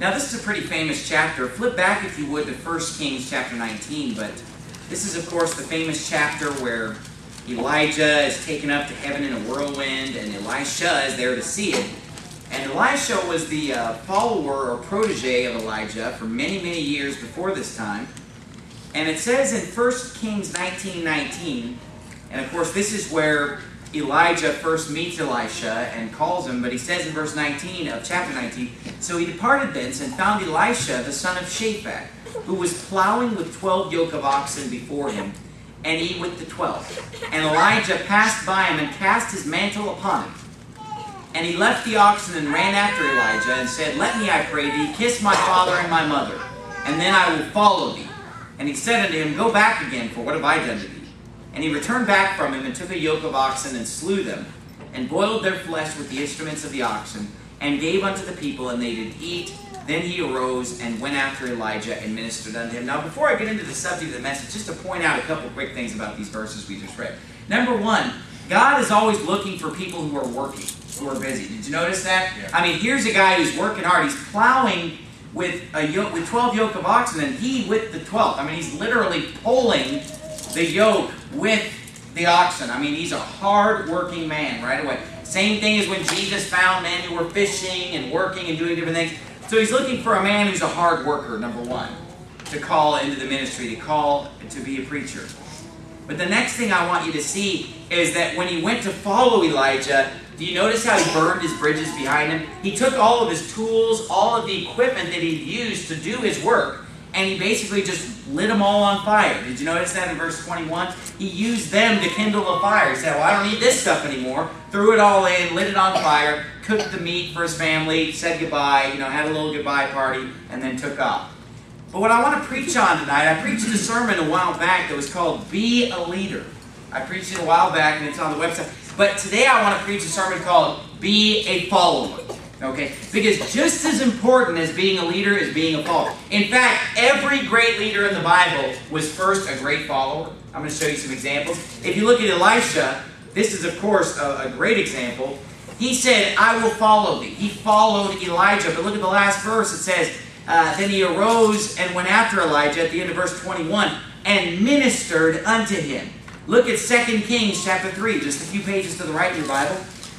Now this is a pretty famous chapter. Flip back if you would to 1 Kings chapter 19, but this is of course the famous chapter where Elijah is taken up to heaven in a whirlwind and Elisha is there to see it. And Elisha was the follower or protege of Elijah for many, many years before this time. And it says in 1 Kings 19:19, and of course this is where Elijah first meets Elisha and calls him, but he says in verse 19 of chapter 19, "So he departed thence and found Elisha the son of Shaphat, who was plowing with 12 yoke of oxen before him, and he with the 12. And Elijah passed by him and cast his mantle upon him. And he left the oxen and ran after Elijah and said, Let me, I pray thee, kiss my father and my mother, and then I will follow thee. And he said unto him, Go back again, for what have I done to thee? And he returned back from him and took a yoke of oxen and slew them, and boiled their flesh with the instruments of the oxen, and gave unto the people, and they did eat. Then he arose and went after Elijah and ministered unto him." Now, before I get into the subject of the message, just to point out a couple quick things about these verses we just read. Number one, God is always looking for people who are working, who are busy. Did you notice that? Yeah. I mean, here's a guy who's working hard. He's plowing with 12 yoke of oxen, and he with the 12th. I mean, he's literally pulling the yoke with the oxen. I mean, he's a hard-working man right away. Same thing as when Jesus found men who were fishing and working and doing different things. So he's looking for a man who's a hard worker, number one, to call into the ministry, to call to be a preacher. But the next thing I want you to see is that when he went to follow Elijah, do you notice how he burned his bridges behind him? He took all of his tools, all of the equipment that he'd used to do his work, and he basically just lit them all on fire. Did you notice that in verse 21? He used them to kindle a fire. He said, well, I don't need this stuff anymore. Threw it all in, lit it on fire, cooked the meat for his family, said goodbye, had a little goodbye party, and then took off. But what I want to preach on tonight, I preached a sermon a while back that was called Be a Leader. I preached it a while back, and it's on the website. But today I want to preach a sermon called Be a Follower. Okay? Because just as important as being a leader is being a follower. In fact, every great leader in the Bible was first a great follower. I'm going to show you some examples. If you look at Elisha, this is, of course, a great example. He said, I will follow thee. He followed Elijah. But look at the last verse. It says, then he arose and went after Elijah at the end of verse 21 and ministered unto him. Look at 2 Kings chapter 3, just a few pages to the right in your Bible.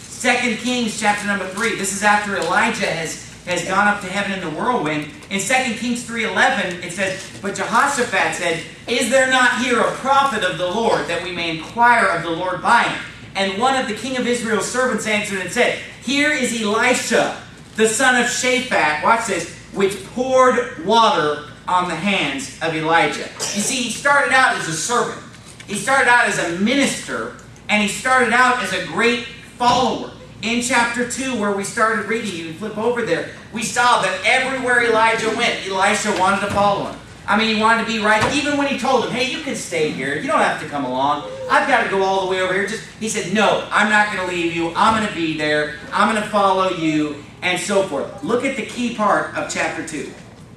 2 Kings chapter number 3. This is after Elijah has gone up to heaven in the whirlwind. In 2 Kings 3:11, it says, But Jehoshaphat said, Is there not here a prophet of the Lord, that we may inquire of the Lord by him? And one of the king of Israel's servants answered and said, Here is Elisha, the son of Shaphat, watch this, which poured water on the hands of Elijah. You see, he started out as a servant. He started out as a minister, and he started out as a great follower. In chapter 2, where we started reading, you can flip over there, we saw that everywhere Elijah went, Elisha wanted to follow him. I mean, he wanted to be right. Even when he told him, hey, you can stay here. You don't have to come along. I've got to go all the way over here. He said, no, I'm not going to leave you. I'm going to be there. I'm going to follow you, and so forth. Look at the key part of chapter 2.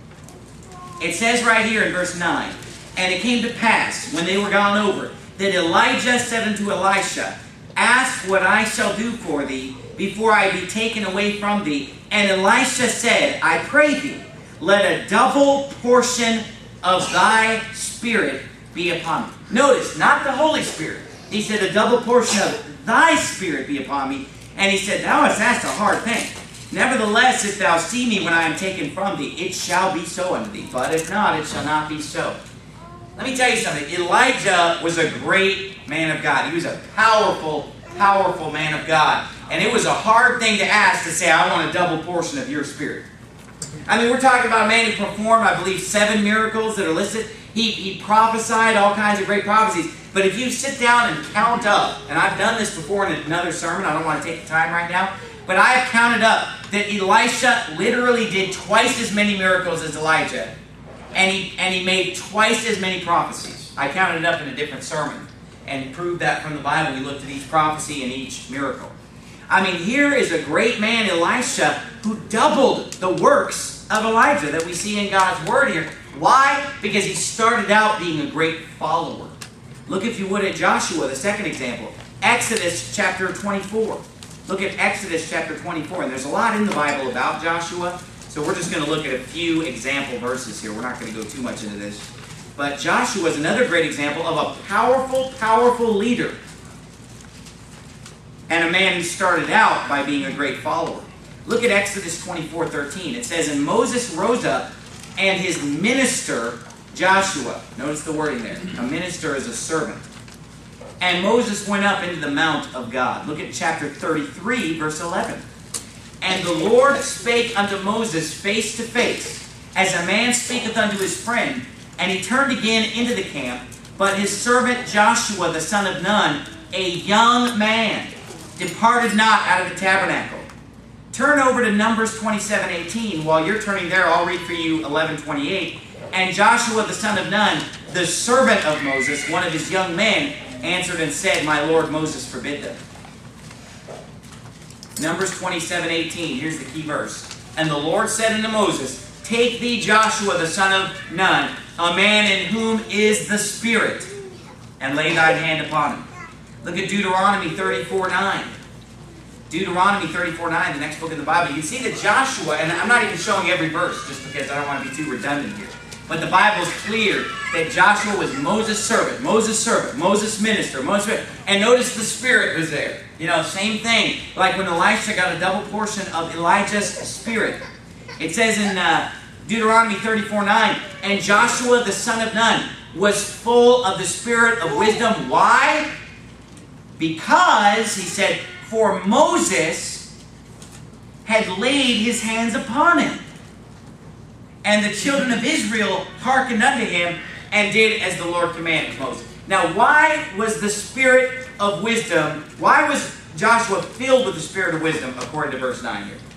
It says right here in verse 9, And it came to pass, when they were gone over, that Elijah said unto Elisha, Ask what I shall do for thee, before I be taken away from thee. And Elisha said, I pray thee, let a double portion of thy spirit be upon me. Notice, not the Holy Spirit. He said, a double portion of thy spirit be upon me. And he said, Thou hast asked a hard thing. Nevertheless, if thou see me when I am taken from thee, it shall be so unto thee. But if not, it shall not be so. Let me tell you something. Elijah was a great man of God. He was a powerful, powerful man of God. And it was a hard thing to ask, to say, I want a double portion of your spirit. I mean, we're talking about a man who performed, I believe, 7 miracles that are listed. He prophesied all kinds of great prophecies. But if you sit down and count up, and I've done this before in another sermon, I don't want to take the time right now, but I have counted up that Elisha literally did twice as many miracles as Elijah. And he made twice as many prophecies. I counted it up in a different sermon and proved that from the Bible. We looked at each prophecy and each miracle. I mean, here is a great man, Elisha, who doubled the works of Elijah that we see in God's Word here. Why? Because he started out being a great follower. Look, if you would, at Joshua, the second example. Exodus chapter 24. Look at Exodus chapter 24. And there's a lot in the Bible about Joshua. So we're just going to look at a few example verses here. We're not going to go too much into this. But Joshua is another great example of a powerful, powerful leader. And a man who started out by being a great follower. Look at Exodus 24:13. It says, and Moses rose up, and his minister, Joshua. Notice the wording there. A minister is a servant. And Moses went up into the mount of God. Look at chapter 33, verse 11. And the Lord spake unto Moses face to face, as a man speaketh unto his friend. And he turned again into the camp. But his servant Joshua, the son of Nun, a young man, departed not out of the tabernacle. Turn over to Numbers 27:18. While you're turning there, I'll read for you 11:28. And Joshua, the son of Nun, the servant of Moses, one of his young men, answered and said, my lord Moses forbid them. Numbers 27:18. Here's the key verse. And the Lord said unto Moses, take thee Joshua, the son of Nun, a man in whom is the Spirit, and lay thine hand upon him. Look at Deuteronomy 34:9. Deuteronomy 34:9, the next book in the Bible. You can see that Joshua, and I'm not even showing every verse just because I don't want to be too redundant here. But the Bible is clear that Joshua was Moses' servant, Moses' minister, and notice the Spirit was there. You know, same thing. Like when Elisha got a double portion of Elijah's Spirit. It says in Deuteronomy 34:9, and Joshua the son of Nun was full of the spirit of wisdom. Why? Because, he said, for Moses had laid his hands upon him. And the children of Israel hearkened unto him and did as the Lord commanded Moses. Now, why was the spirit of wisdom, why was Joshua filled with the spirit of wisdom, according to verse 9 here?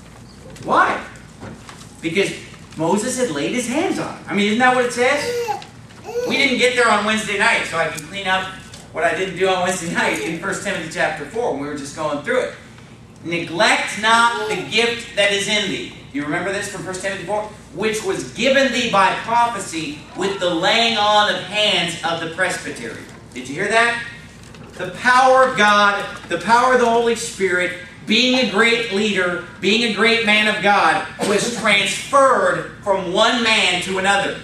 Why? Because Moses had laid his hands on him. I mean, isn't that what it says? We didn't get there on Wednesday night, so I can clean up what I didn't do on Wednesday night in 1 Timothy chapter 4 when we were just going through it. Neglect not the gift that is in thee. You remember this from 1 Timothy 4? Which was given thee by prophecy with the laying on of hands of the presbytery. Did you hear that? The power of God, the power of the Holy Spirit, being a great leader, being a great man of God, was transferred from one man to another.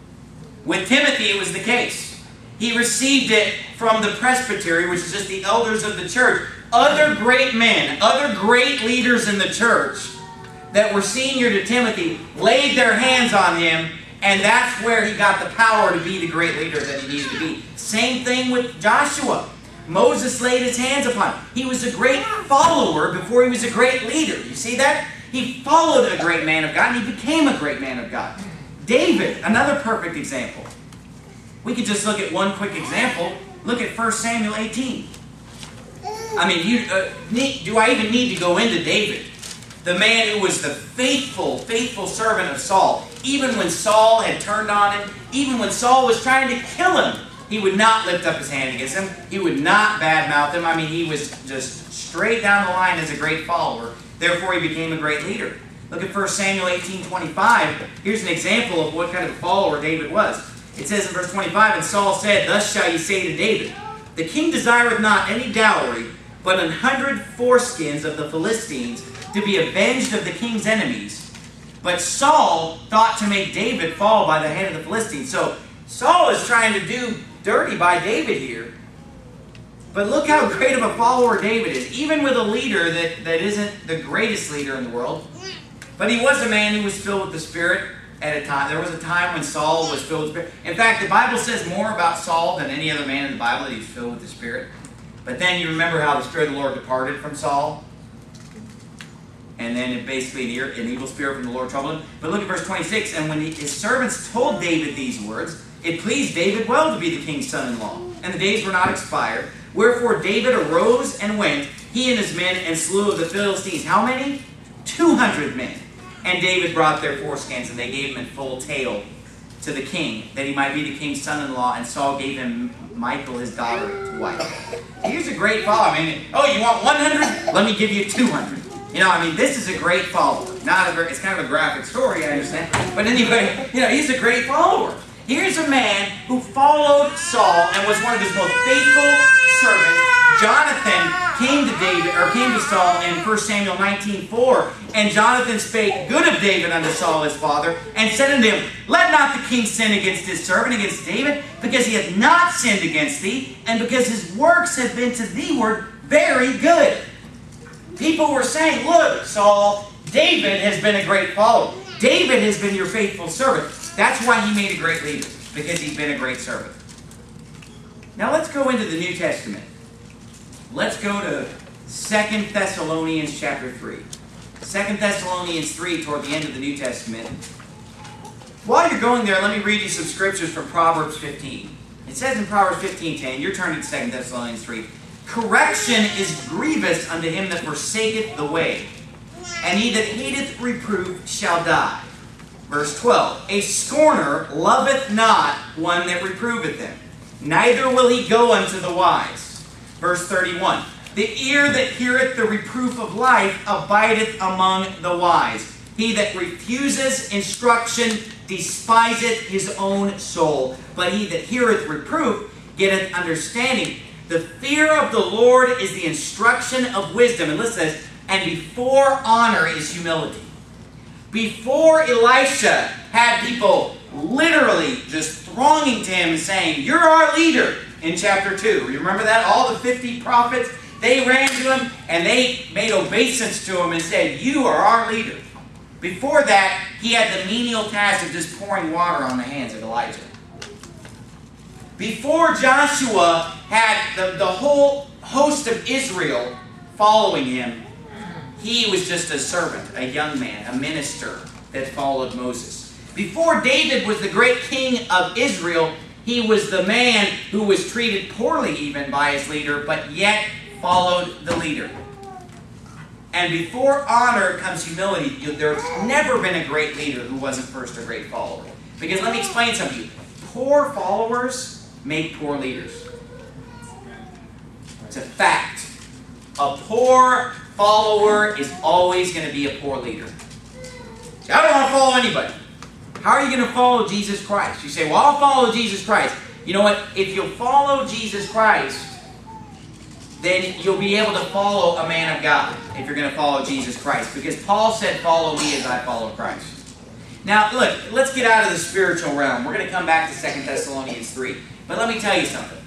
With Timothy, it was the case. He received it from the presbytery, which is just the elders of the church. Other great men, other great leaders in the church that were senior to Timothy laid their hands on him, and that's where he got the power to be the great leader that he needed to be. Same thing with Joshua. Moses laid his hands upon him. He was a great follower before he was a great leader. You see that? He followed a great man of God, and he became a great man of God. David, another perfect example. We could just look at one quick example. Look at 1 Samuel 18. I mean, do I even need to go into David? The man who was the faithful servant of Saul. Even when Saul had turned on him, even when Saul was trying to kill him, he would not lift up his hand against him. He would not badmouth him. I mean, he was just straight down the line as a great follower. Therefore, he became a great leader. Look at 1 Samuel 18:25. Here's an example of what kind of follower David was. It says in verse 25, and Saul said, thus shall ye say to David, the king desireth not any dowry, but 100 foreskins of the Philistines, to be avenged of the king's enemies. But Saul thought to make David fall by the hand of the Philistines. So Saul is trying to do dirty by David here. But look how great of a follower David is. Even with a leader that isn't the greatest leader in the world. But he was a man who was filled with the Spirit at a time. There was a time when Saul was filled with the Spirit. In fact, the Bible says more about Saul than any other man in the Bible, that he was filled with the Spirit. But then you remember how the Spirit of the Lord departed from Saul. And then it basically an evil spirit from the Lord troubled him. But look at verse 26. And when his servants told David these words, it pleased David well to be the king's son-in-law. And the days were not expired. Wherefore David arose and went, he and his men, and slew of the Philistines. How many? 200 men. And David brought their foreskins, and they gave him in full tale to the king, that he might be the king's son-in-law. And Saul gave him Michal, his daughter, to wife. Here's a great follower. I mean, oh, you want 100? Let me give you 200. You know, I mean, this is a great follower. It's kind of a graphic story, I understand. But anyway, you know, he's a great follower. Here's a man who followed Saul and was one of his most faithful servants, Jonathan came to Saul in 1 Samuel 19:4, and Jonathan spake good of David unto Saul his father, and said unto him, Let not the king sin against his servant, against David, because he hath not sinned against thee, and because his works have been to thee very good. People were saying, look, Saul, David has been a great follower. David has been your faithful servant. That's why he made a great leader, because he's been a great servant. Now let's go into the New Testament. Let's go to 2 Thessalonians chapter 3. 2 Thessalonians 3, toward the end of the New Testament. While you're going there, let me read you some scriptures from Proverbs 15. It says in Proverbs 15:10, you're turning to 2 Thessalonians 3, Correction is grievous unto him that forsaketh the way, and he that hateth reproof shall die. Verse 12, A scorner loveth not one that reproveth him, neither will he go unto the wise. Verse 31, The ear that heareth the reproof of life abideth among the wise. He that refuses instruction despiseth his own soul, but he that heareth reproof getteth understanding. The fear of the Lord is the instruction of wisdom. And listen to this, and before honor is humility. Before Elisha had people literally just thronging to him and saying, You're our leader, in chapter 2. You remember that? All the 50 prophets, they ran to him and they made obeisance to him and said, You are our leader. Before that, he had the menial task of just pouring water on the hands of Elijah. Before Joshua had the whole host of Israel following him, he was just a servant, a young man, a minister that followed Moses. Before David was the great king of Israel, he was the man who was treated poorly even by his leader, but yet followed the leader. And before honor comes humility. There's never been a great leader who wasn't first a great follower. Because let me explain something to you. Poor followers make poor leaders. It's a fact. A poor follower is always going to be a poor leader. See, I don't want to follow anybody. How are you going to follow Jesus Christ? You say, well, I'll follow Jesus Christ. You know what? If you'll follow Jesus Christ, then you'll be able to follow a man of God if you're going to follow Jesus Christ. Because Paul said, follow me as I follow Christ. Now, look, let's get out of the spiritual realm. We're going to come back to 2 Thessalonians 3. But let me tell you something.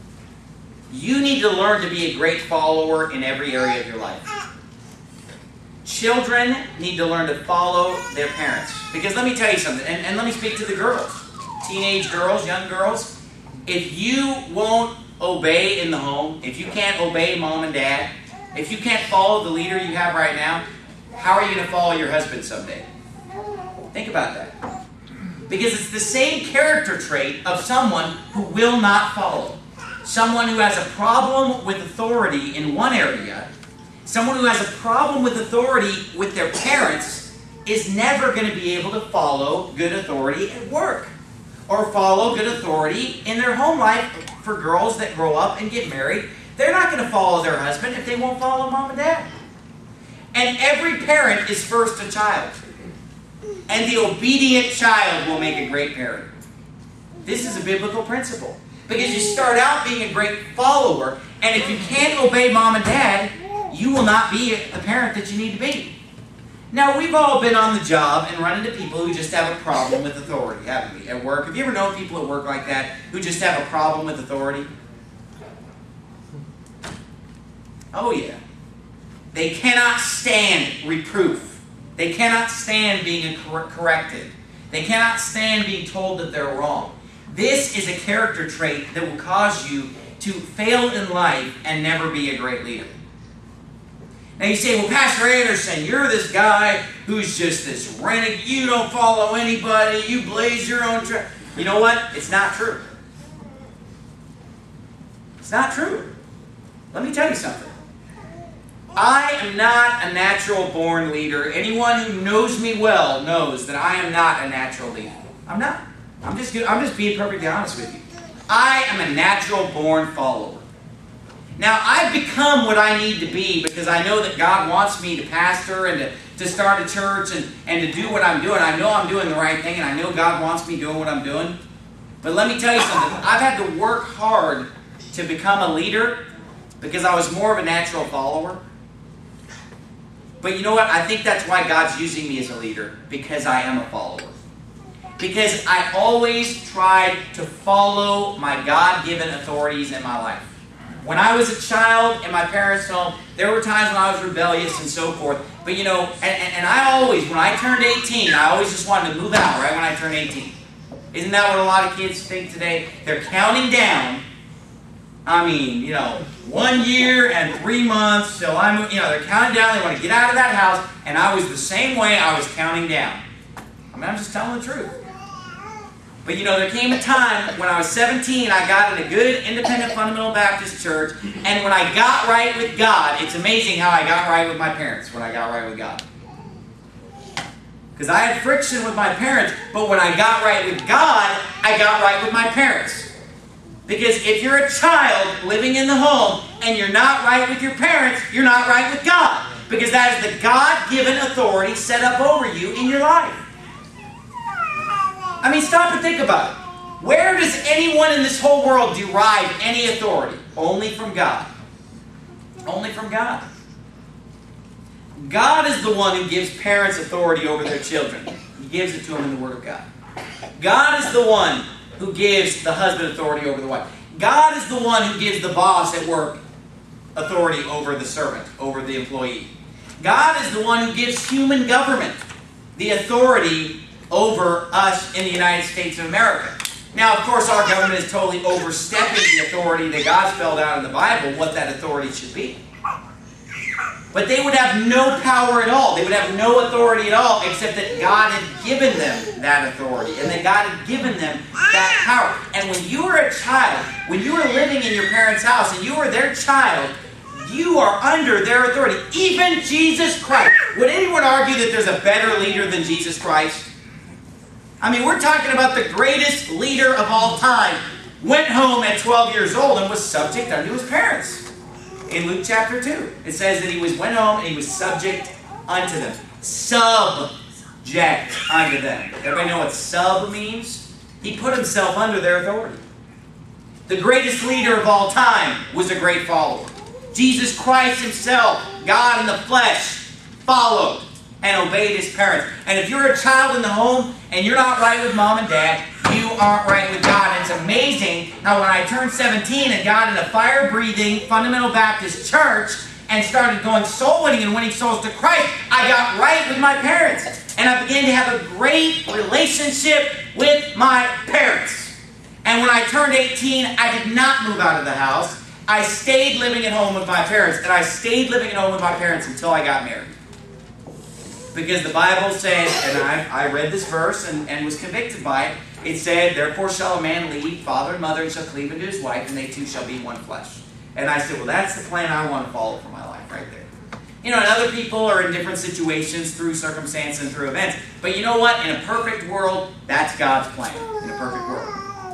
You need to learn to be a great follower in every area of your life. Children need to learn to follow their parents. Because let me tell you something, and let me speak to the girls. Teenage girls, young girls. If you won't obey in the home, if you can't obey mom and dad, if you can't follow the leader you have right now, how are you going to follow your husband someday? Think about that. Because it's the same character trait of someone who will not follow. Someone who has a problem with authority in one area, someone who has a problem with authority with their parents is never going to be able to follow good authority at work or follow good authority in their home life. For girls that grow up and get married, they're not going to follow their husband if they won't follow mom and dad. And every parent is first a child. And the obedient child will make a great parent. This is a biblical principle. Because you start out being a great follower, and if you can't obey mom and dad, you will not be the parent that you need to be. Now, we've all been on the job and run into people who just have a problem with authority, haven't we? At work. Have you ever known people at work like that who just have a problem with authority? Oh, yeah. They cannot stand reproof. They cannot stand being corrected. They cannot stand being told that they're wrong. This is a character trait that will cause you to fail in life and never be a great leader. Now you say, well, Pastor Anderson, you're this guy who's just this renegade. You don't follow anybody. You blaze your own trail. You know what? It's not true. It's not true. Let me tell you something. I am not a natural-born leader. Anyone who knows me well knows that I am not a natural leader. I'm not. I'm just being perfectly honest with you. I am a natural-born follower. Now, I've become what I need to be because I know that God wants me to pastor and to start a church and to do what I'm doing. I know I'm doing the right thing, and I know God wants me doing what I'm doing. But let me tell you something. I've had to work hard to become a leader, because I was more of a natural follower. But you know what? I think that's why God's using me as a leader, because I am a follower. Because I always tried to follow my God-given authorities in my life. When I was a child in my parents' home, there were times when I was rebellious and so forth. But you know, and I always, when I turned 18, I always just wanted to move out right when I turned 18. Isn't that what a lot of kids think today? They're counting down. I mean, you know, 1 year and 3 months till I move. You know, they're counting down. They want to get out of that house. And I was the same way. I was counting down. I mean, I'm just telling the truth. But you know, there came a time when I was 17, I got in a good independent fundamental Baptist church. And when I got right with God, it's amazing how I got right with my parents when I got right with God. Because I had friction with my parents, but when I got right with God, I got right with my parents. Because if you're a child living in the home and you're not right with your parents, you're not right with God. Because that is the God-given authority set up over you in your life. I mean, stop and think about it. Where does anyone in this whole world derive any authority? Only from God. Only from God. God is the one who gives parents authority over their children. He gives it to them in the Word of God. God is the one who gives the husband authority over the wife. God is the one who gives the boss at work authority over the servant, over the employee. God is the one who gives human government the authority over us in the United States of America. Now, of course, our government is totally overstepping the authority that God spelled out in the Bible, what that authority should be. But they would have no power at all. They would have no authority at all, except that God had given them that authority, and that God had given them that power. And when you were a child, when you were living in your parents' house, and you were their child, you are under their authority. Even Jesus Christ. Would anyone argue that there's a better leader than Jesus Christ? I mean, we're talking about the greatest leader of all time. Went home at 12 years old and was subject unto his parents. In Luke chapter 2, it says that he went home and he was subject unto them. Subject unto them. Everybody know what sub means? He put himself under their authority. The greatest leader of all time was a great follower. Jesus Christ himself, God in the flesh, followed and obeyed his parents. And if you're a child in the home and you're not right with mom and dad, you aren't right with God. And it's amazing how when I turned 17 and got in a fire-breathing fundamental Baptist church and started going soul winning and winning souls to Christ, I got right with my parents. And I began to have a great relationship with my parents. And when I turned 18, I did not move out of the house. I stayed living at home with my parents. And I stayed living at home with my parents until I got married. Because the Bible said, and I read this verse and was convicted by it, it said, therefore shall a man leave father and mother and shall cleave unto his wife, and they two shall be one flesh. And I said, well, that's the plan I want to follow for my life right there. You know, and other people are in different situations through circumstance and through events. But you know what? In a perfect world, that's God's plan. In a perfect world.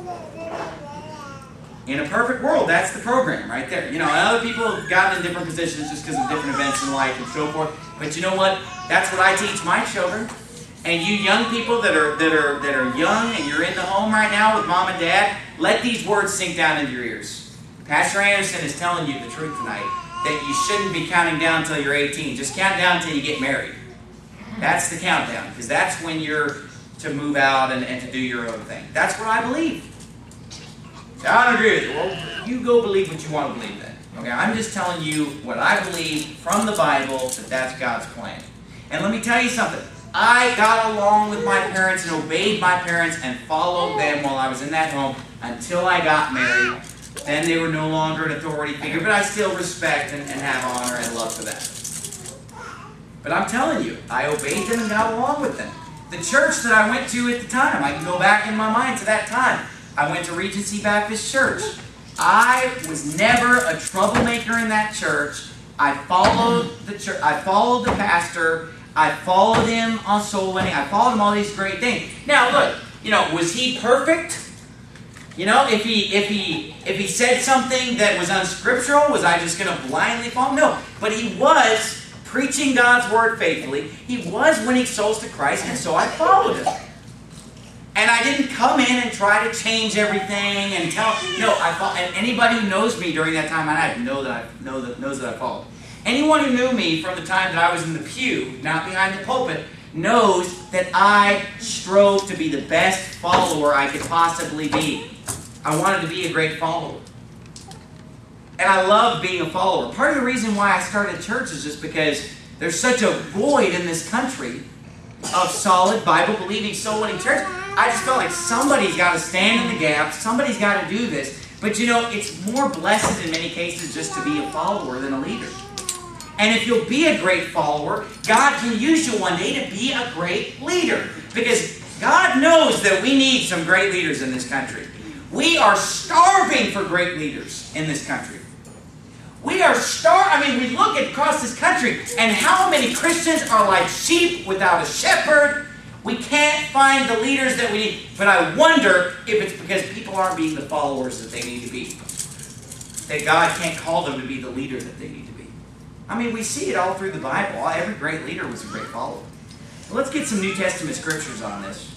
In a perfect world, that's the program right there. You know, and other people have gotten in different positions just because of different events in life and so forth. But you know what? That's what I teach my children. And you young people that are young and you're in the home right now with mom and dad, let these words sink down into your ears. Pastor Anderson is telling you the truth tonight, that you shouldn't be counting down until you're 18. Just count down until you get married. That's the countdown, because that's when you're to move out and to do your own thing. That's what I believe. I don't agree with you. Well, you go believe what you want to believe then. Okay, I'm just telling you what I believe from the Bible, that that's God's plan. And let me tell you something. I got along with my parents and obeyed my parents and followed them while I was in that home until I got married. Then they were no longer an authority figure, but I still respect and have honor and love for them. But I'm telling you, I obeyed them and got along with them. The church that I went to at the time, I can go back in my mind to that time. I went to Regency Baptist Church. I was never a troublemaker in that church. I followed the church. I followed the pastor. I followed him on soul winning. I followed him all these great things. Now look, you know, was he perfect? You know, if he said something that was unscriptural, was I just going to blindly follow? No, but he was preaching God's word faithfully. He was winning souls to Christ, and so I followed him. And I didn't come in and try to change everything and tell. No, and anybody who knows me during that time, and I knows that I followed. Anyone who knew me from the time that I was in the pew, not behind the pulpit, knows that I strove to be the best follower I could possibly be. I wanted to be a great follower. And I love being a follower. Part of the reason why I started church is just because there's such a void in this country of solid Bible-believing, soul-winning church. I just felt like somebody's got to stand in the gap. Somebody's got to do this. But you know, it's more blessed in many cases just to be a follower than a leader. And if you'll be a great follower, God can use you one day to be a great leader. Because God knows that we need some great leaders in this country. We are starving for great leaders in this country. We are we look across this country, and how many Christians are like sheep without a shepherd. We can't find the leaders that we need. But I wonder if it's because people aren't being the followers that they need to be. That God can't call them to be the leader that they need to be. I mean, we see it all through the Bible. Every great leader was a great follower. Well, let's get some New Testament scriptures on this.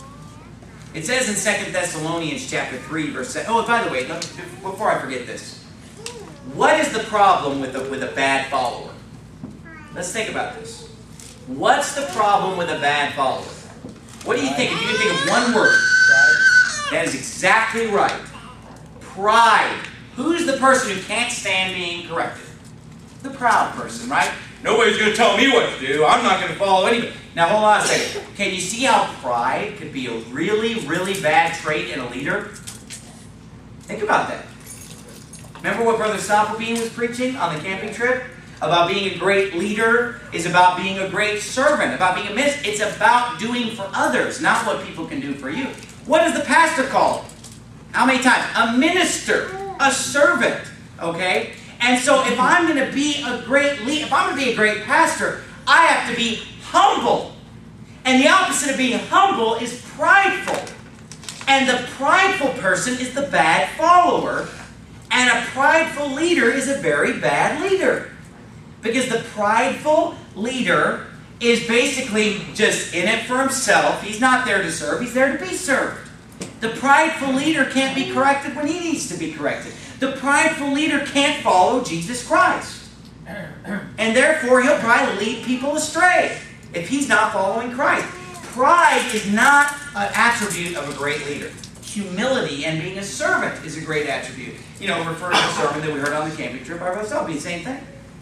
It says in 2 Thessalonians chapter 3, verse 7. Oh, by the way, before I forget this. What is the problem with a bad follower? Let's think about this. What's the problem with a bad follower? What do you think? If you can think of one word. That is exactly right. Pride. Who's the person who can't stand being corrected? The proud person, right? Nobody's going to tell me what to do. I'm not going to follow anybody. Now, hold on a second. Can you see how pride could be a really, really bad trait in a leader? Think about that. Remember what Brother Stoppelbein was preaching on the camping trip? About being a great leader is about being a great servant, about being a minister. It's about doing for others, not what people can do for you. What is the pastor called? How many times? A minister, a servant, okay? And so if I'm going to be a great leader, if I'm going to be a great pastor, I have to be humble. And the opposite of being humble is prideful. And the prideful person is the bad follower. And a prideful leader is a very bad leader. Because the prideful leader is basically just in it for himself. He's not there to serve. He's there to be served. The prideful leader can't be corrected when he needs to be corrected. The prideful leader can't follow Jesus Christ. And therefore, he'll probably lead people astray if he's not following Christ. Pride is not an attribute of a great leader. Humility and being a servant is a great attribute. You know, referring to the sermon that we heard on the camping trip by Brother Stoppelbein, the same thing.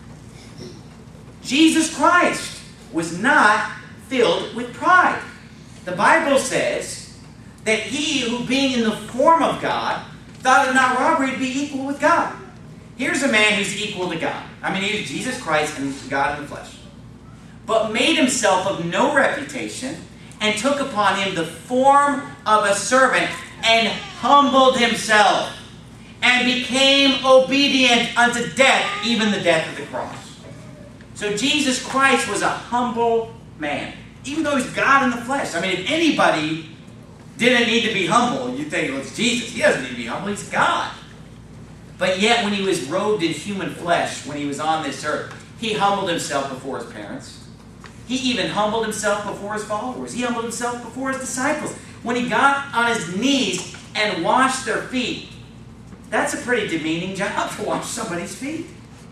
Jesus Christ was not filled with pride. The Bible says that he who being in the form of God thought it not robbery to be equal with God. Here's a man who's equal to God. I mean, he was Jesus Christ and God in the flesh. But made himself of no reputation and took upon him the form of a servant and humbled himself and became obedient unto death, even the death of the cross. So Jesus Christ was a humble man, even though he's God in the flesh. I mean, if anybody didn't need to be humble, you'd think, well, it's Jesus. He doesn't need to be humble. He's God. But yet, when he was robed in human flesh, when he was on this earth, he humbled himself before his parents. He even humbled himself before his followers. He humbled himself before his disciples. When he got on his knees and washed their feet, that's a pretty demeaning job to wash somebody's feet.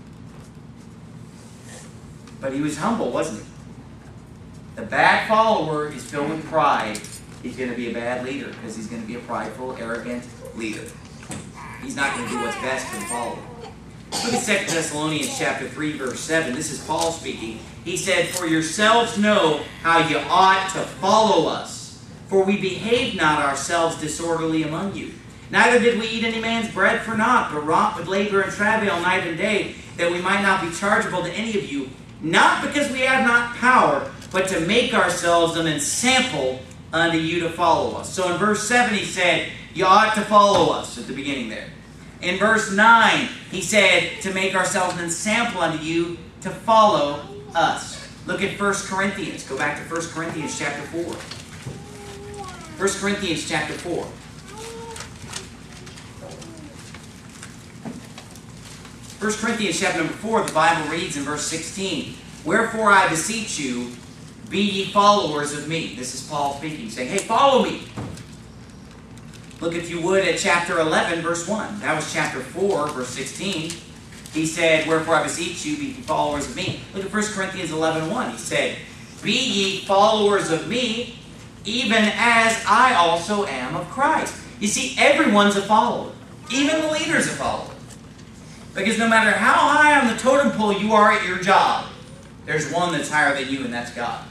But he was humble, wasn't he? The bad follower is filled with pride. He's going to be a bad leader because he's going to be a prideful, arrogant leader. He's not going to do what's best for the follower. Look at 2 Thessalonians chapter 3, verse 7. This is Paul speaking. He said, "For yourselves know how you ought to follow us. For we behaved not ourselves disorderly among you. Neither did we eat any man's bread for naught, but wrought with labor and travail night and day, that we might not be chargeable to any of you. Not because we have not power, but to make ourselves an ensample unto you to follow us." So in verse 7 he said, you ought to follow us at the beginning there. In verse 9 he said, to make ourselves an ensample unto you to follow us. Look at 1 Corinthians. Go back to 1 Corinthians chapter 4. 1 Corinthians chapter 4. 1 Corinthians chapter number 4, the Bible reads in verse 16, "Wherefore I beseech you, be ye followers of me." This is Paul speaking, saying, hey, follow me. Look, if you would, at chapter 11, verse 1. That was chapter 4, verse 16. He said, wherefore I beseech you, be followers of me. Look at 1 Corinthians 11:1. He said, be ye followers of me, even as I also am of Christ. You see, everyone's a follower. Even the leader's a follower. Because no matter how high on the totem pole you are at your job, there's one that's higher than you, and that's God.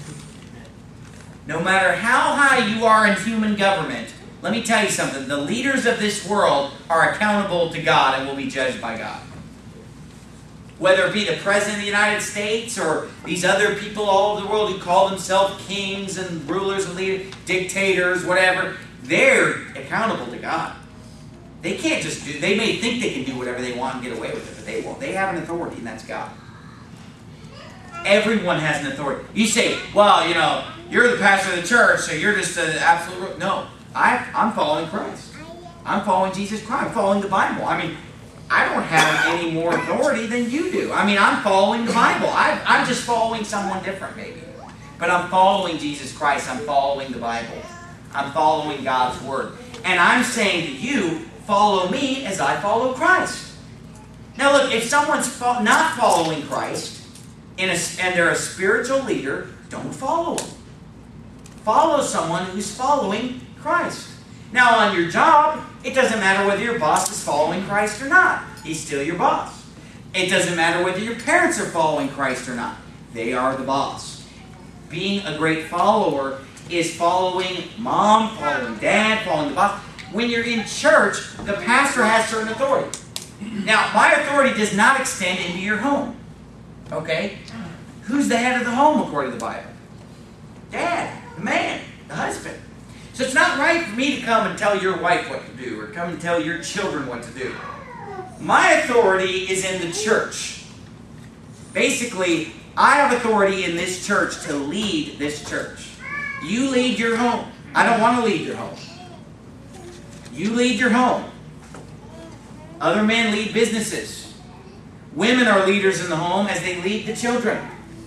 No matter how high you are in human government, let me tell you something. The leaders of this world are accountable to God and will be judged by God. Whether it be the President of the United States or these other people all over the world who call themselves kings and rulers and leaders, dictators, whatever, they're accountable to God. They can't just do, they may think they can do whatever they want and get away with it, but they won't. They have an authority, and that's God. Everyone has an authority. You say, well, you know, you're the pastor of the church, so you're just an absolute... No, I'm following Christ. I'm following Jesus Christ. I'm following the Bible. I mean, I don't have any more authority than you do. I mean, I'm following the Bible. I'm just following someone different, maybe. But I'm following Jesus Christ. I'm following the Bible. I'm following God's Word. And I'm saying to you, follow me as I follow Christ. Now look, if someone's not following Christ, and they're a spiritual leader, don't follow them. Follow someone who's following Christ. Now on your job, it doesn't matter whether your boss is following Christ or not. He's still your boss. It doesn't matter whether your parents are following Christ or not. They are the boss. Being a great follower is following mom, following dad, following the boss. When you're in church, the pastor has certain authority. Now, my authority does not extend into your home. Okay? Who's the head of the home according to the Bible? Dad, the man, the husband. So it's not right for me to come and tell your wife what to do or come and tell your children what to do. My authority is in the church. Basically, I have authority in this church to lead this church. You lead your home. I don't want to lead your home. You lead your home. Other men lead businesses. Women are leaders in the home as they lead the children.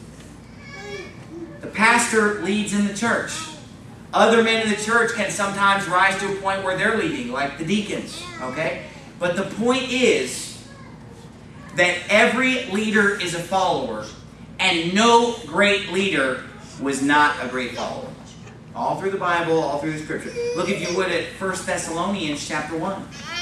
The pastor leads in the church. Other men in the church can sometimes rise to a point where they're leading, like the deacons. Okay? But the point is that every leader is a follower, and no great leader was not a great follower. All through the Bible, all through the Scripture. Look, if you would, at 1 Thessalonians chapter 1.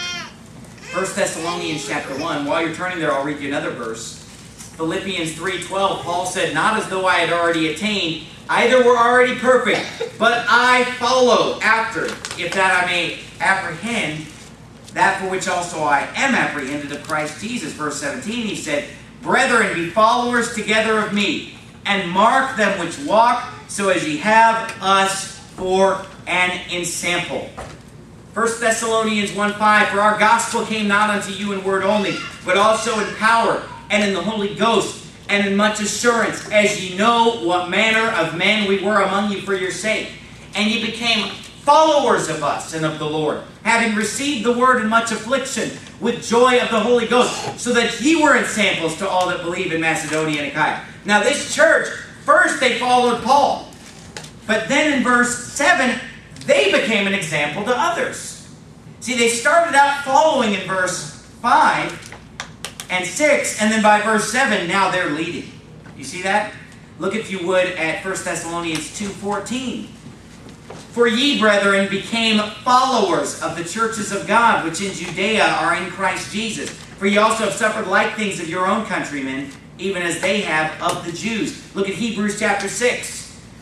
1 Thessalonians chapter 1. While you're turning there, I'll read you another verse. Philippians 3:12, Paul said, not as though I had already attained, either were already perfect, but I follow after, if that I may apprehend that for which also I am apprehended of Christ Jesus. Verse 17, he said, brethren, be followers together of me, and mark them which walk, so as ye have us for an ensample. 1 Thessalonians 1:5, for our gospel came not unto you in word only, but also in power, and in the Holy Ghost, and in much assurance, as ye know what manner of men we were among you for your sake. And ye became followers of us and of the Lord, having received the word in much affliction, with joy of the Holy Ghost, so that ye were ensamples to all that believe in Macedonia and Achaia. Now this church, first they followed Paul, but then in verse 7, they became an example to others. See, they started out following in verse 5 and 6, and then by verse 7, now they're leading. You see that? Look, if you would, at 1 Thessalonians 2:14. For ye, brethren, became followers of the churches of God, which in Judea are in Christ Jesus. For ye also have suffered like things of your own countrymen, even as they have of the Jews. Look at Hebrews chapter 6.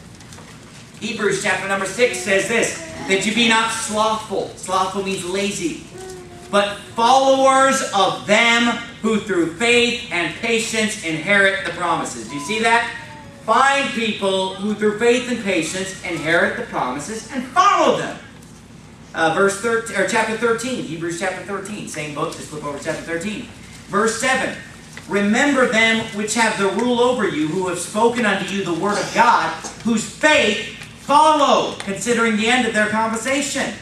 Hebrews chapter number 6 says this, that you be not slothful. Slothful means lazy. But followers of them who through faith and patience inherit the promises. Do you see that? Find people who through faith and patience inherit the promises and follow them. Chapter 13, Hebrews chapter 13. Same book, just flip over to chapter 13. Verse 7. Remember them which have the rule over you, who have spoken unto you the word of God, whose faith follow, considering the end of their conversation.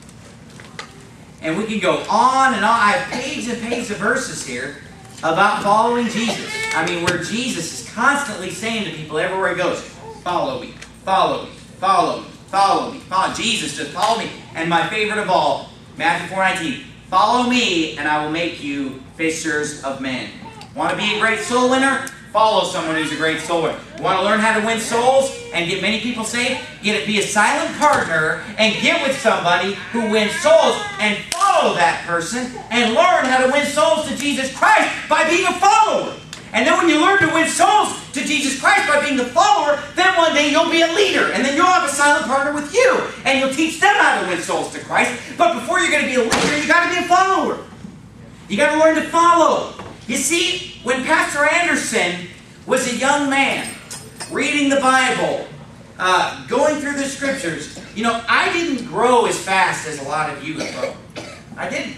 And we can go on and on. I have pages and pages of verses here about following Jesus. I mean, where Jesus is constantly saying to people everywhere he goes, follow me, follow me, follow me, Follow me. Follow Jesus, just follow me. And my favorite of all, Matthew 4:19. Follow me, and I will make you fishers of men. Want to be a great soul winner? Follow someone who's a great soul winner. Want to learn how to win souls and get many people saved? Be a silent partner and get with somebody who wins souls and follow that person and learn how to win souls to Jesus Christ by being a follower. And then when you learn to win souls to Jesus Christ by being the follower, then one day you'll be a leader. And then you'll have a silent partner with you. And you'll teach them how to win souls to Christ. But before you're going to be a leader, you've got to be a follower. You've got to learn to follow. You see, when Pastor Anderson was a young man, reading the Bible, going through the Scriptures, I didn't grow as fast as a lot of you have grown. I didn't.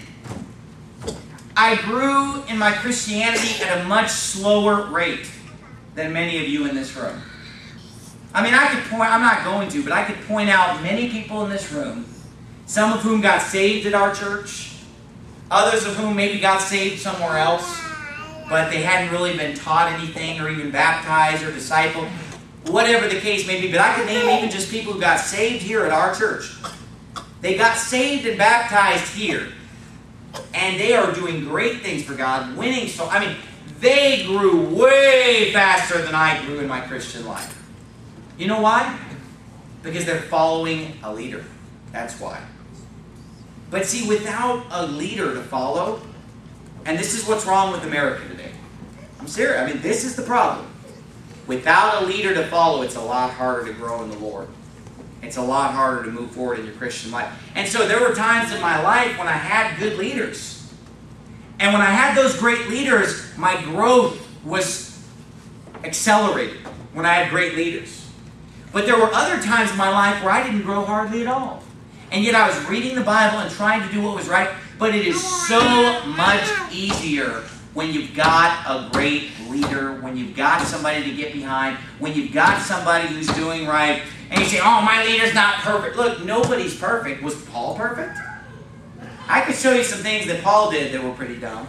I grew in my Christianity at a much slower rate than many of you in this room. I mean, I'm not going to, but I could point out many people in this room, some of whom got saved at our church, others of whom maybe got saved somewhere else, but they hadn't really been taught anything or even baptized or discipled, whatever the case may be. But I could name even just people who got saved here at our church. They got saved and baptized here. And they are doing great things for God, winning souls. I mean, they grew way faster than I grew in my Christian life. You know why? Because they're following a leader. That's why. But see, without a leader to follow, and this is what's wrong with America today. I'm serious. I mean, this is the problem. Without a leader to follow, it's a lot harder to grow in the Lord. It's a lot harder to move forward in your Christian life. And so there were times in my life when I had good leaders. And when I had those great leaders, my growth was accelerated when I had great leaders. But there were other times in my life where I didn't grow hardly at all. And yet I was reading the Bible and trying to do what was right. But it is so much easier when you've got a great leader, when you've got somebody to get behind, when you've got somebody who's doing right. And you say, oh, my leader's not perfect. Look, nobody's perfect. Was Paul perfect? I could show you some things that Paul did that were pretty dumb.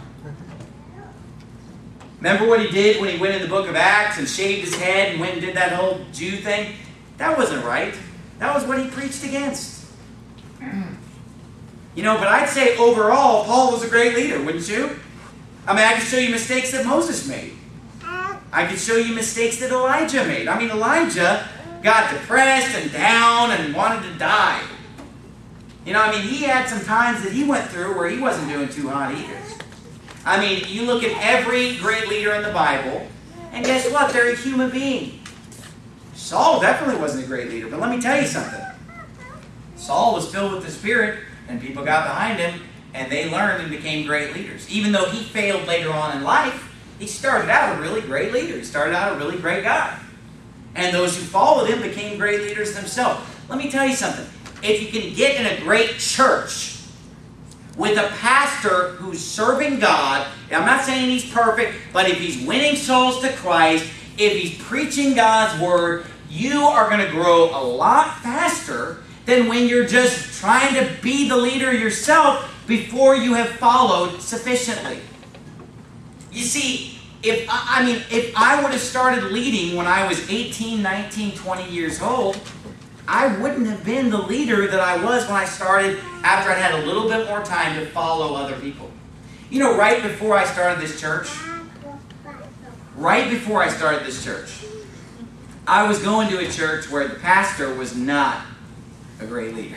Remember what he did when he went in the book of Acts and shaved his head and went and did that whole Jew thing? That wasn't right. That was what he preached against. But I'd say overall, Paul was a great leader, wouldn't you? I mean, I could show you mistakes that Moses made. I could show you mistakes that Elijah made. I mean, Elijah got depressed and down and wanted to die. He had some times that he went through where he wasn't doing too hot either. I mean, you look at every great leader in the Bible, and guess what? They're a human being. Saul definitely wasn't a great leader, but let me tell you something. Saul was filled with the Spirit, and people got behind him, and they learned and became great leaders. Even though he failed later on in life, he started out a really great leader. He started out a really great guy. And those who followed him became great leaders themselves. Let me tell you something. If you can get in a great church with a pastor who's serving God, and I'm not saying he's perfect, but if he's winning souls to Christ, if he's preaching God's Word, you are going to grow a lot faster than when you're just trying to be the leader yourself before you have followed sufficiently. You see, if I would have started leading when I was 18, 19, 20 years old, I wouldn't have been the leader that I was when I started after I'd had a little bit more time to follow other people. Right before I started this church, I was going to a church where the pastor was not a great leader.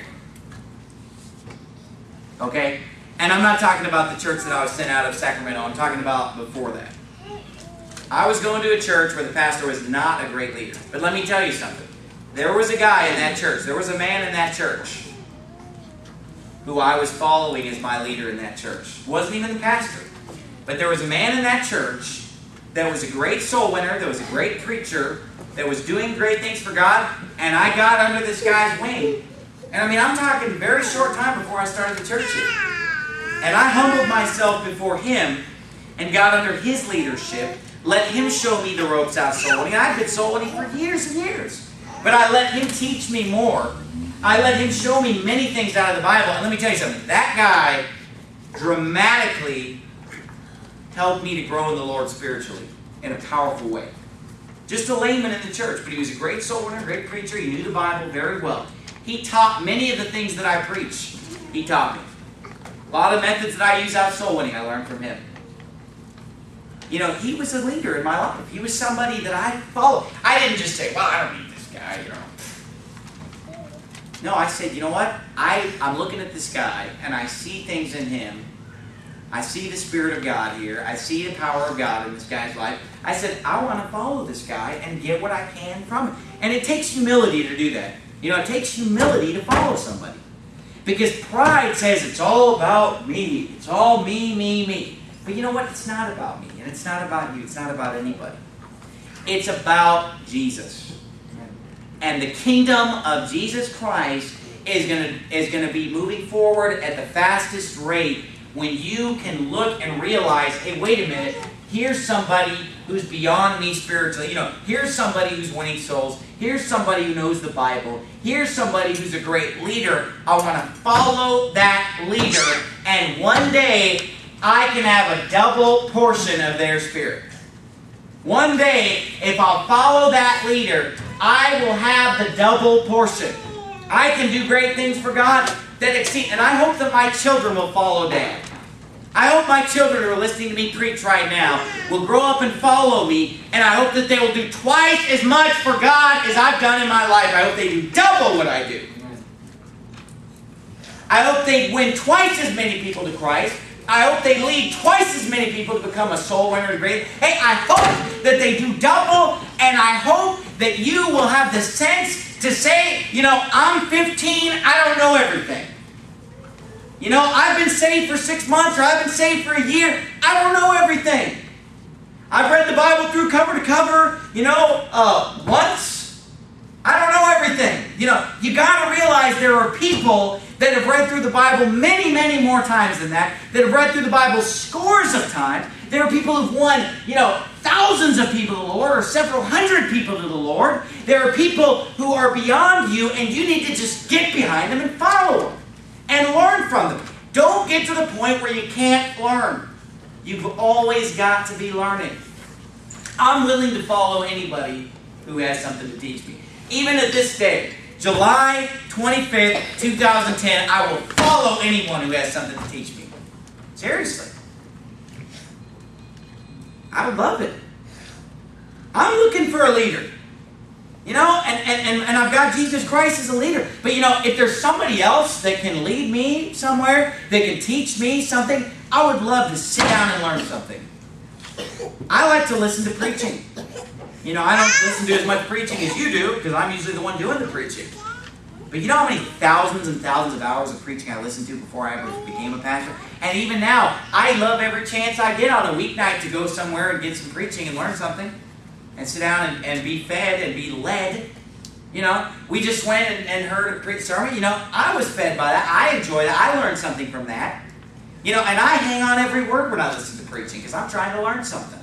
Okay? And I'm not talking about the church that I was sent out of Sacramento. I'm talking about before that. I was going to a church where the pastor was not a great leader. But let me tell you something. There was a guy in that church. There was a man in that church who I was following as my leader in that church. Wasn't even the pastor. But there was a man in that church that was a great soul winner, that was a great preacher, that was doing great things for God, and I got under this guy's wing. And I'm talking very short time before I started the church here. And I humbled myself before him and got under his leadership, let him show me the ropes out of soul winning. I've been soul winning for years and years. But I let him teach me more. I let him show me many things out of the Bible. And let me tell you something. That guy dramatically helped me to grow in the Lord spiritually in a powerful way. Just a layman in the church, but he was a great soul winner, great preacher. He knew the Bible very well. He taught many of the things that I preach. He taught me. A lot of methods that I use out soul winning, I learned from him. You know, he was a leader in my life. He was somebody that I followed. I didn't just say, well, I don't need this guy, you know. No, I said, you know what? I'm looking at this guy, and I see things in him. I see the Spirit of God here. I see the power of God in this guy's life. I said, I want to follow this guy and get what I can from him. And it takes humility to do that. You know, it takes humility to follow somebody. Because pride says it's all about me. It's all me, me, me. But you know what? It's not about me. And it's not about you. It's not about anybody. It's about Jesus. And the kingdom of Jesus Christ is going to be moving forward at the fastest rate when you can look and realize, hey, wait a minute. Here's somebody who's beyond me spiritually. You know, here's somebody who's winning souls. Here's somebody who knows the Bible. Here's somebody who's a great leader. I want to follow that leader. And one day, I can have a double portion of their spirit. One day, if I'll follow that leader, I will have the double portion. I can do great things for God that exceed. And I hope that my children will follow Dad. I hope my children who are listening to me preach right now will grow up and follow me, and I hope that they will do twice as much for God as I've done in my life. I hope they do double what I do. I hope they win twice as many people to Christ. I hope they lead twice as many people to become a soul winner and great. Hey, I hope that they do double, and I hope that you will have the sense to say, you know, I'm 15, I don't know everything. You know, I've been saved for 6 months, or I've been saved for a year. I don't know everything. I've read the Bible through cover to cover, you know, once. I don't know everything. You know, you got to realize there are people that have read through the Bible many, many more times than that have read through the Bible scores of times. There are people who've won, you know, thousands of people to the Lord, or several hundred people to the Lord. There are people who are beyond you, and you need to just get behind them and follow them. And learn from them. Don't get to the point where you can't learn. You've always got to be learning. I'm willing to follow anybody who has something to teach me. Even at this day, July 25th, 2010, I will follow anyone who has something to teach me. Seriously. I would love it. I'm looking for a leader. You know, and I've got Jesus Christ as a leader. But you know, if there's somebody else that can lead me somewhere, that can teach me something, I would love to sit down and learn something. I like to listen to preaching. You know, I don't listen to as much preaching as you do, because I'm usually the one doing the preaching. But you know how many thousands and thousands of hours of preaching I listened to before I ever became a pastor? And even now, I love every chance I get on a weeknight to go somewhere and get some preaching and learn something. And sit down and be fed and be led. You know, we just went and heard a preach sermon. You know, I was fed by that. I enjoy that. I learned something from that. You know, and I hang on every word when I listen to preaching because I'm trying to learn something.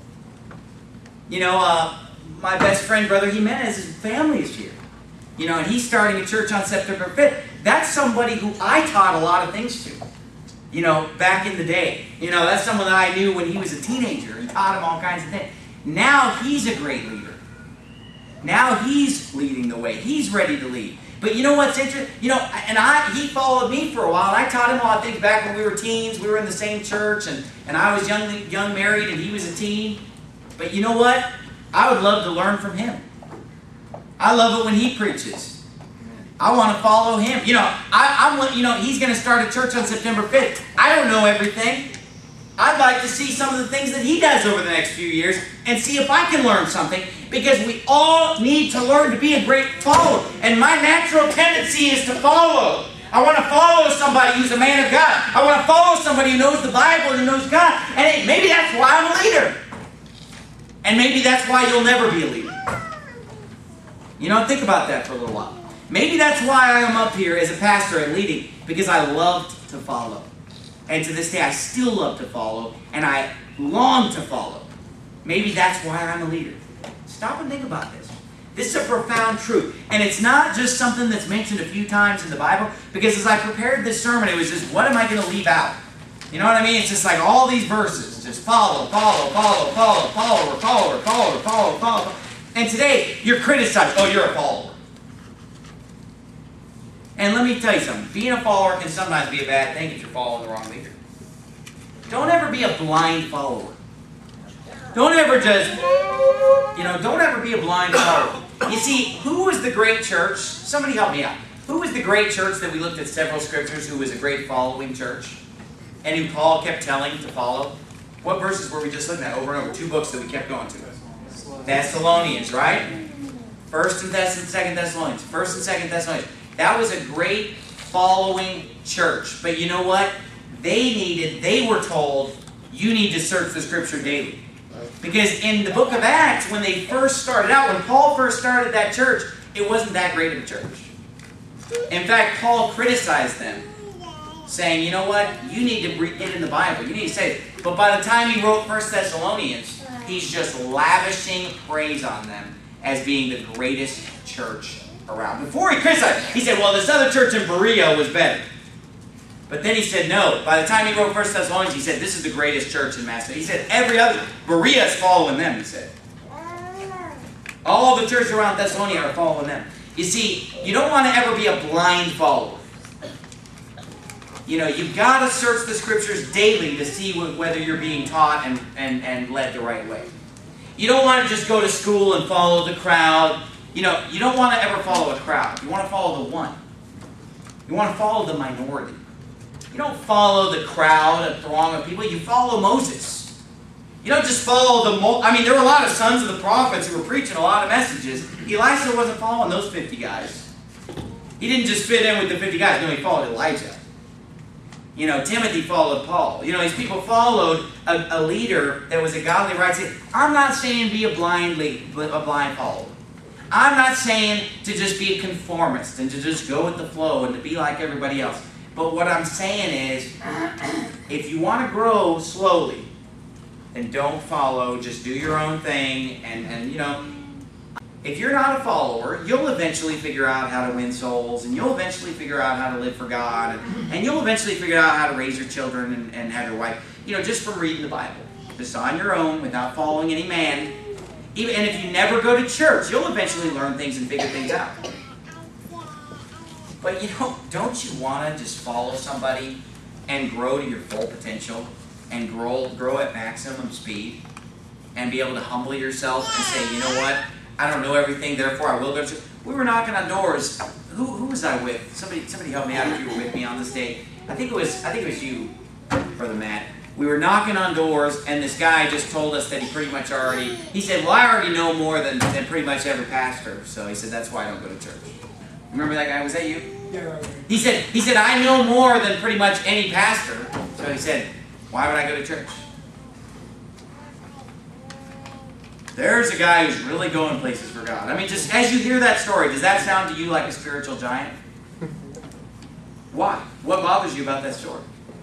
You know, my best friend, Brother Jimenez, his family is here. You know, and he's starting a church on September 5th. That's somebody who I taught a lot of things to. You know, back in the day. You know, that's someone that I knew when he was a teenager and taught him all kinds of things. Now he's a great leader. Now he's leading the way. He's ready to lead. But you know what's interesting? You know, and he followed me for a while. And I taught him a lot of things back when we were teens. We were in the same church. And I was young married, and he was a teen. But you know what? I would love to learn from him. I love it when he preaches. I want to follow him. You know, he's going to start a church on September 5th. I don't know everything. I'd like to see some of the things that he does over the next few years and see if I can learn something, because we all need to learn to be a great follower. And my natural tendency is to follow. I want to follow somebody who's a man of God. I want to follow somebody who knows the Bible and who knows God. And maybe that's why I'm a leader. And maybe that's why you'll never be a leader. You know, think about that for a little while. Maybe that's why I am up here as a pastor and leading, because I loved to follow. And to this day, I still love to follow, and I long to follow. Maybe that's why I'm a leader. Stop and think about this. This is a profound truth. And it's not just something that's mentioned a few times in the Bible, because as I prepared this sermon, it was just, what am I going to leave out? You know what I mean? It's just like all these verses. Just follow. And today, you're criticized. Oh, you're a follower. And let me tell you something. Being a follower can sometimes be a bad thing if you're following the wrong leader. Don't ever be a blind follower. Don't ever be a blind follower. You see, who was the great church? Somebody help me out. Who was the great church that we looked at several scriptures who was a great following church? And who Paul kept telling to follow? What verses were we just looking at over and over? 2 books that we kept going to. Thessalonians, right? 1st and 2nd Thessalonians. 1st and 2nd Thessalonians. That was a great following church. But you know what? They were told, you need to search the scripture daily. Because in the book of Acts, when they first started out, when Paul first started that church, it wasn't that great of a church. In fact, Paul criticized them, saying, you know what? You need to get in the Bible. You need to say it. But by the time he wrote 1 Thessalonians, he's just lavishing praise on them as being the greatest church around. Before he criticized, he said, well, this other church in Berea was better. But then he said, no. By the time he wrote 1 Thessalonians, he said, this is the greatest church in Macedonia. He said, every other, Berea is following them, he said. All the churches around Thessalonica are following them. You see, you don't want to ever be a blind follower. You know, you've got to search the scriptures daily to see whether you're being taught and led the right way. You don't want to just go to school and follow the crowd. You know, you don't want to ever follow a crowd. You want to follow the one. You want to follow the minority. You don't follow the crowd, a throng of people. You follow Moses. You don't just follow there were a lot of sons of the prophets who were preaching a lot of messages. Elisha wasn't following those 50 guys. He didn't just fit in with the 50 guys. No, he followed Elijah. You know, Timothy followed Paul. You know, these people followed a leader that was a godly, right? I'm not saying be a blind follower. I'm not saying to just be a conformist and to just go with the flow and to be like everybody else. But what I'm saying is, if you want to grow slowly, then don't follow. Just do your own thing. And you know, if you're not a follower, you'll eventually figure out how to win souls, and you'll eventually figure out how to live for God, and you'll eventually figure out how to raise your children and have your wife, you know, just from reading the Bible. Just on your own, without following any man. And if you never go to church, you'll eventually learn things and figure things out. But you know, don't you want to just follow somebody and grow to your full potential and grow at maximum speed and be able to humble yourself and say, you know what? I don't know everything, therefore I will go to church. We were knocking on doors. Who was I with? Somebody help me out if you were with me on this day. I think it was you, Brother Matt. We were knocking on doors, and this guy just told us that he pretty much he said, well, I already know more than pretty much every pastor. So he said, that's why I don't go to church. Remember that guy? Was that you? Yeah. He said, I know more than pretty much any pastor. So he said, why would I go to church? There's a guy who's really going places for God. I mean, just as you hear that story, does that sound to you like a spiritual giant? Why? What bothers you about that story?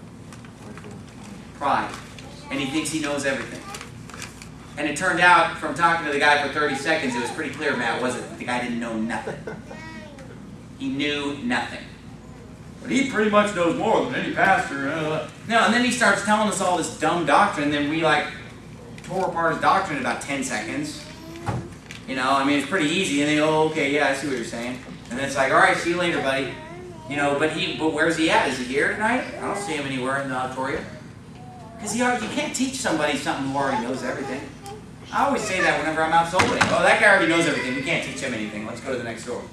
Pride. And he thinks he knows everything. And it turned out, from talking to the guy for 30 seconds, it was pretty clear, Matt, wasn't it? The guy didn't know nothing. He knew nothing. But he pretty much knows more than any pastor. No, and then he starts telling us all this dumb doctrine, and then we tore apart his doctrine in about 10 seconds. You know, I mean, it's pretty easy, and they go, oh, okay, yeah, I see what you're saying. And then it's like, all right, see you later, buddy. You know, but where's he at? Is he here tonight? I don't see him anywhere in the auditorium. Because you can't teach somebody something who already knows everything. I always say that whenever I'm out soul winning. Oh, that guy already knows everything. We can't teach him anything. Let's go to the next door.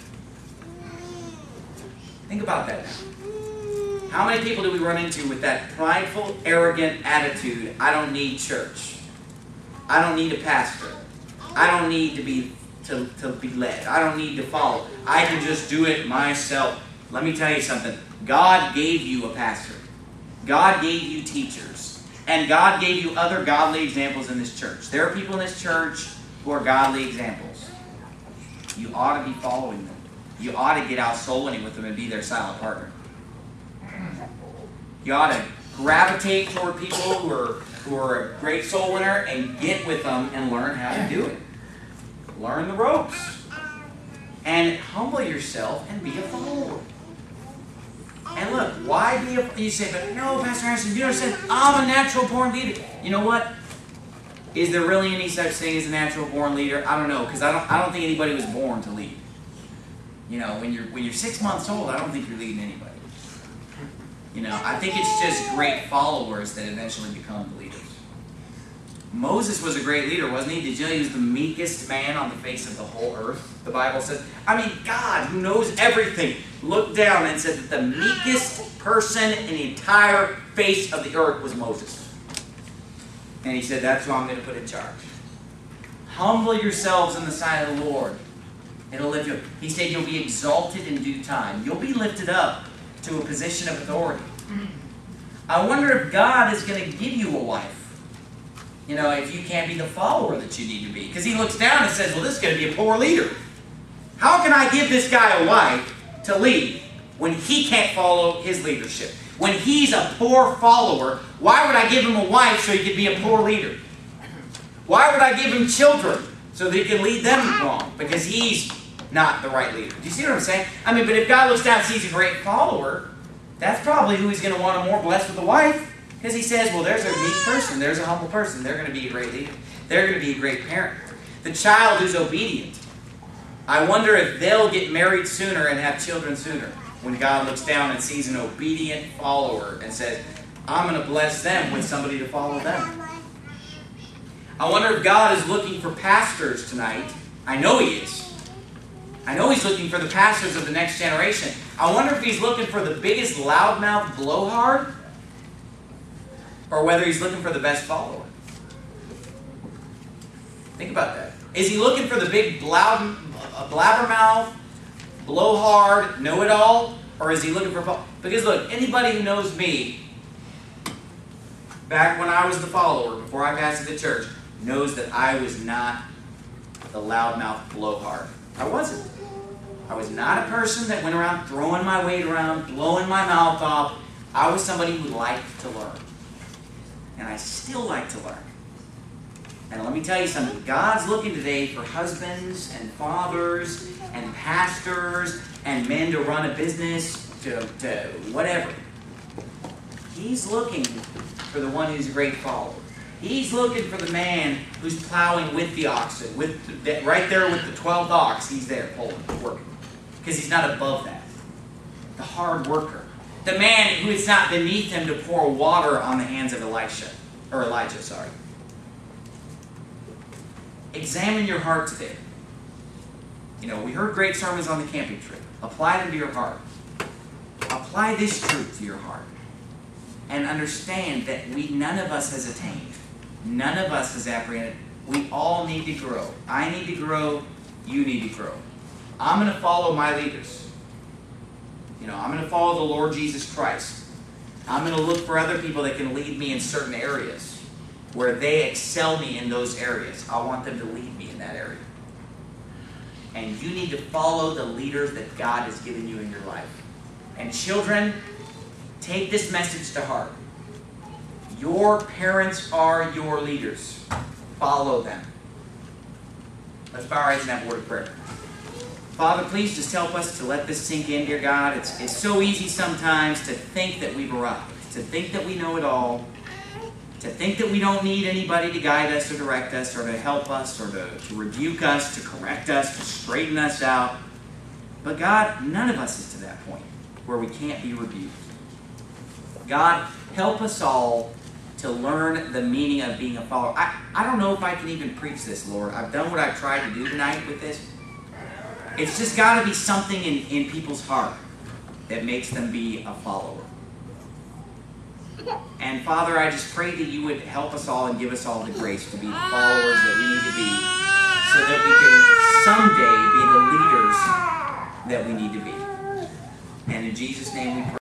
Think about that now. How many people do we run into with that prideful, arrogant attitude? I don't need church. I don't need a pastor. I don't need to be led. I don't need to follow. I can just do it myself. Let me tell you something. God gave you a pastor. God gave you teachers. And God gave you other godly examples in this church. There are people in this church who are godly examples. You ought to be following them. You ought to get out soul winning with them and be their silent partner. You ought to gravitate toward people who are a great soul winner and get with them and learn how to do it. Learn the ropes. And humble yourself and be a follower. And look, why be a... You say, but no, Pastor Harrison, you understand, I'm a natural born leader. You know what? Is there really any such thing as a natural born leader? I don't know, because I don't think anybody was born to lead. You know, when you're 6 months old, I don't think you're leading anybody. You know, I think it's just great followers that eventually become the leaders. Moses was a great leader, wasn't he? Did you know he was the meekest man on the face of the whole earth? The Bible says. I mean, God, who knows everything, looked down and said that the meekest person in the entire face of the earth was Moses. And he said, that's who I'm going to put in charge. Humble yourselves in the sight of the Lord. It'll lift you up. He said you'll be exalted in due time. You'll be lifted up to a position of authority. I wonder if God is going to give you a wife. You know, if you can't be the follower that you need to be. Because he looks down and says, well, this is going to be a poor leader. How can I give this guy a wife to lead when he can't follow his leadership? When he's a poor follower, why would I give him a wife so he could be a poor leader? Why would I give him children so that he can lead them wrong? Because he's not the right leader. Do you see what I'm saying? I mean, but if God looks down and sees a great follower, that's probably who he's going to want to more bless with a wife. Because he says, well, there's a meek person, there's a humble person, they're going to be a great leader. They're going to be a great parent. The child who's obedient. I wonder if they'll get married sooner and have children sooner. When God looks down and sees an obedient follower and says, I'm going to bless them with somebody to follow them. I wonder if God is looking for pastors tonight. I know he is. I know he's looking for the pastors of the next generation. I wonder if he's looking for the biggest loudmouth blowhard or whether he's looking for the best follower. Think about that. Is he looking for the big blabbermouth, blowhard, know-it-all, or is he looking for... Because look, anybody who knows me, back when I was the follower, before I pastored the church, knows that I was not the loudmouth blowhard. I wasn't. I was not a person that went around throwing my weight around, blowing my mouth off. I was somebody who liked to learn. And I still like to learn. And let me tell you something. God's looking today for husbands and fathers and pastors and men to run a business, to whatever. He's looking for the one who's a great follower. He's looking for the man who's plowing with the oxen, right there with the 12th ox. He's there pulling, working. Because he's not above that. The hard worker. The man who it's not beneath him to pour water on the hands of Elijah. Examine your heart today. You know, we heard great sermons on the camping trip. Apply them to your heart. Apply this truth to your heart. And understand that none of us has attained. None of us has apprehended. We all need to grow. I need to grow. You need to grow. I'm going to follow my leaders. You know, I'm going to follow the Lord Jesus Christ. I'm going to look for other people that can lead me in certain areas where they excel me in those areas. I want them to lead me in that area. And you need to follow the leaders that God has given you in your life. And children, take this message to heart. Your parents are your leaders. Follow them. Let's bow our heads and have a word of prayer. Father, please just help us to let this sink in, dear God. It's so easy sometimes to think that we've arrived, to think that we know it all, to think that we don't need anybody to guide us or direct us or to help us or to rebuke us, to correct us, to straighten us out. But God, none of us is to that point where we can't be rebuked. God, help us all to learn the meaning of being a follower. I don't know if I can even preach this, Lord. I've done what I've tried to do tonight with this. It's just got to be something in people's heart that makes them be a follower. And Father, I just pray that you would help us all and give us all the grace to be the followers that we need to be so that we can someday be the leaders that we need to be. And in Jesus' name we pray.